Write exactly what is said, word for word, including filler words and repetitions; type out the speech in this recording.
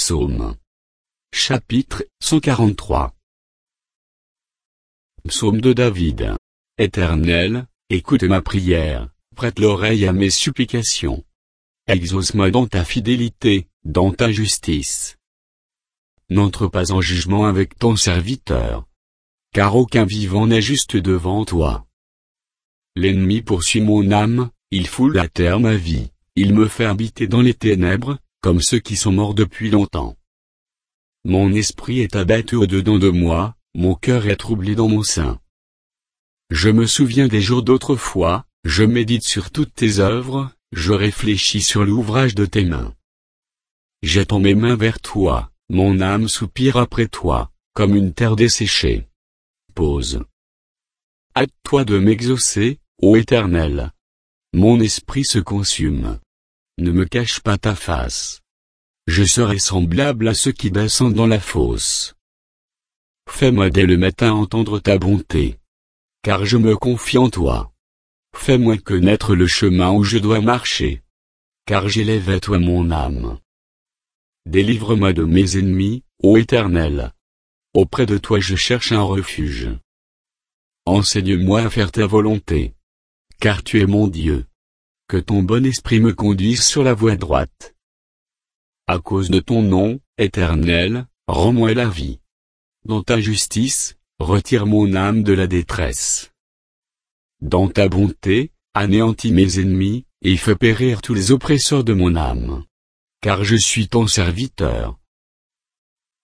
Psaume. Chapitre cent quarante-trois. Psaume de David. Éternel, écoute ma prière, prête l'oreille à mes supplications. Exauce-moi dans ta fidélité, dans ta justice. N'entre pas en jugement avec ton serviteur. Car aucun vivant n'est juste devant toi. L'ennemi poursuit mon âme, il foule à terre ma vie, il me fait habiter dans les ténèbres, comme ceux qui sont morts depuis longtemps. Mon esprit est abattu au-dedans de moi, mon cœur est troublé dans mon sein. Je me souviens des jours d'autrefois, je médite sur toutes tes œuvres, je réfléchis sur l'ouvrage de tes mains. J'étends mes mains vers toi, mon âme soupire après toi, comme une terre desséchée. Pause. Hâte-toi de m'exaucer, ô Éternel. Mon esprit se consume. Ne me cache pas ta face. Je serai semblable à ceux qui descendent dans la fosse. Fais-moi dès le matin entendre ta bonté. Car je me confie en toi. Fais-moi connaître le chemin où je dois marcher. Car j'élève à toi mon âme. Délivre-moi de mes ennemis, ô Éternel. Auprès de toi je cherche un refuge. Enseigne-moi à faire ta volonté. Car tu es mon Dieu. Que ton bon esprit me conduise sur la voie droite. À cause de ton nom, Éternel, rends-moi la vie. Dans ta justice, retire mon âme de la détresse. Dans ta bonté, anéantis mes ennemis, et fais périr tous les oppresseurs de mon âme. Car je suis ton serviteur.